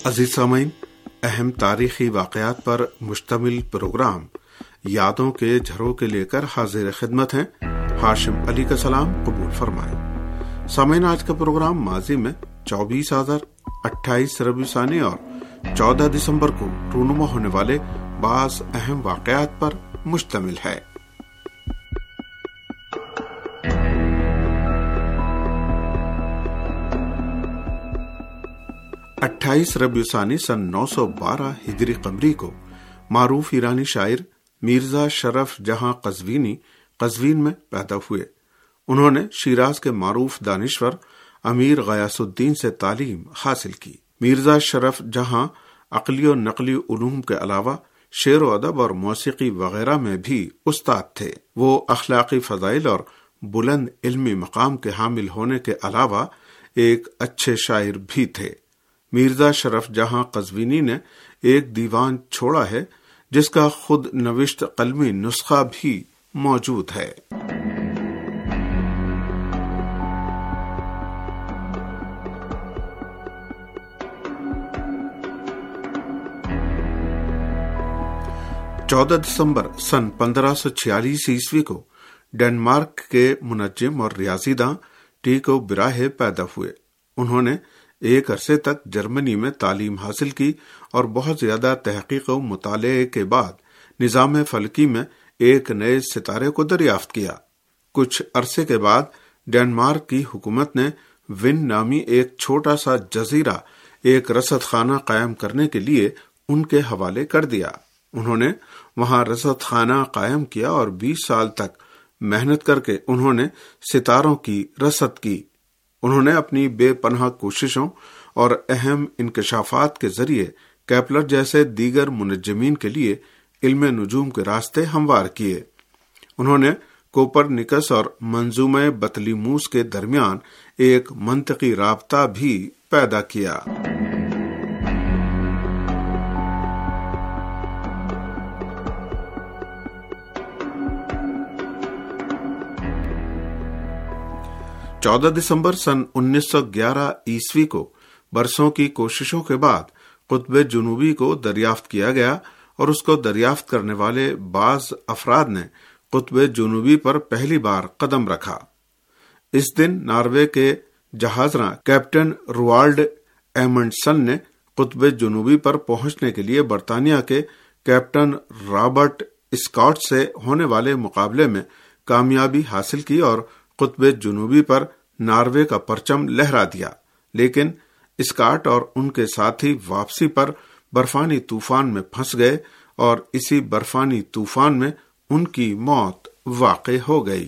عزیز سامعین، اہم تاریخی واقعات پر مشتمل پروگرام یادوں کے جھروں کے لے کر حاضر خدمت ہیں۔ ہاشم علی کا سلام قبول فرمائیں۔ سامعین، آج کا پروگرام ماضی میں 24 آذر، 28 ربیع ثانی اور 14 دسمبر کو رونما ہونے والے بعض اہم واقعات پر مشتمل ہے۔ 28 ربیع ثانی سن 912 ہجری قمری کو معروف ایرانی شاعر میرزا شرف جہاں قزوینی قزوین میں پیدا ہوئے۔ انہوں نے شیراز کے معروف دانشور امیر غیاث الدین سے تعلیم حاصل کی۔ میرزا شرف جہاں عقلی و نقلی علوم کے علاوہ شعر و ادب اور موسیقی وغیرہ میں بھی استاد تھے۔ وہ اخلاقی فضائل اور بلند علمی مقام کے حامل ہونے کے علاوہ ایک اچھے شاعر بھی تھے۔ میرزا شرف جہاں قزوینی نے ایک دیوان چھوڑا ہے جس کا خود نوشت قلمی نسخہ بھی موجود ہے۔ چودہ دسمبر سن 1546 عیسوی کو ڈنمارک کے منجم اور ریاضی داں ٹیکو براہے پیدا ہوئے۔ انہوں نے ایک عرصے تک جرمنی میں تعلیم حاصل کی اور بہت زیادہ تحقیق و مطالعے کے بعد نظام فلکی میں ایک نئے ستارے کو دریافت کیا۔ کچھ عرصے کے بعد ڈنمارک کی حکومت نے ون نامی ایک چھوٹا سا جزیرہ ایک رصد خانہ قائم کرنے کے لیے ان کے حوالے کر دیا۔ انہوں نے وہاں رصد خانہ قائم کیا اور 20 سال تک محنت کر کے انہوں نے ستاروں کی رصد کی۔ انہوں نے اپنی بے پناہ کوششوں اور اہم انکشافات کے ذریعے کیپلر جیسے دیگر منجمین کے لیے علم نجوم کے راستے ہموار کیے۔ انہوں نے کوپرنیکس اور منظومہ بطلیموس کے درمیان ایک منطقی رابطہ بھی پیدا کیا۔ چودہ دسمبر سن 1911 عیسوی کو برسوں کی کوششوں کے بعد قطب جنوبی کو دریافت کیا گیا اور اس کو دریافت کرنے والے بعض افراد نے قطب جنوبی پر پہلی بار قدم رکھا۔ اس دن ناروے کے جہازراں کیپٹن روالڈ ایمنڈسن نے قطب جنوبی پر پہنچنے کے لیے برطانیہ کے کیپٹن رابرٹ اسکاٹ سے ہونے والے مقابلے میں کامیابی حاصل کی اور قطب جنوبی پر ناروے کا پرچم لہرا دیا، لیکن اسکاٹ اور ان کے ساتھی واپسی پر برفانی طوفان میں پھنس گئے اور اسی برفانی طوفان میں ان کی موت واقع ہو گئی۔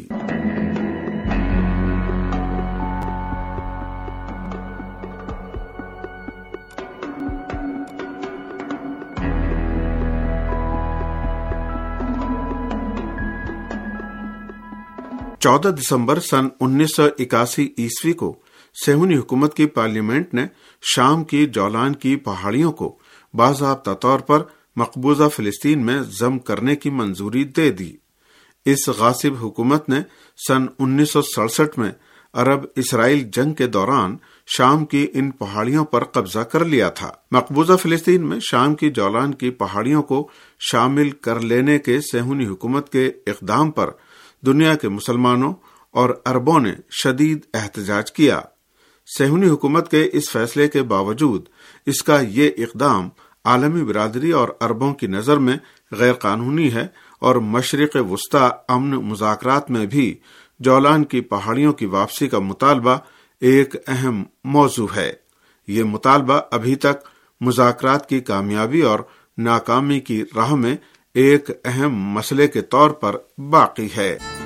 چودہ دسمبر سن 1981 عیسوی کو صہیونی حکومت کی پارلیمنٹ نے شام کی جولان کی پہاڑیوں کو باضابطہ طور پر مقبوضہ فلسطین میں ضم کرنے کی منظوری دے دی۔ اس غاصب حکومت نے سن 1967 میں عرب اسرائیل جنگ کے دوران شام کی ان پہاڑیوں پر قبضہ کر لیا تھا۔ مقبوضہ فلسطین میں شام کی جولان کی پہاڑیوں کو شامل کر لینے کے صہیونی حکومت کے اقدام پر دنیا کے مسلمانوں اور عربوں نے شدید احتجاج کیا۔ صہیونی حکومت کے اس فیصلے کے باوجود اس کا یہ اقدام عالمی برادری اور عربوں کی نظر میں غیر قانونی ہے اور مشرق وسطی امن مذاکرات میں بھی جولان کی پہاڑیوں کی واپسی کا مطالبہ ایک اہم موضوع ہے۔ یہ مطالبہ ابھی تک مذاکرات کی کامیابی اور ناکامی کی راہ میں ایک اہم مسئلے کے طور پر باقی ہے۔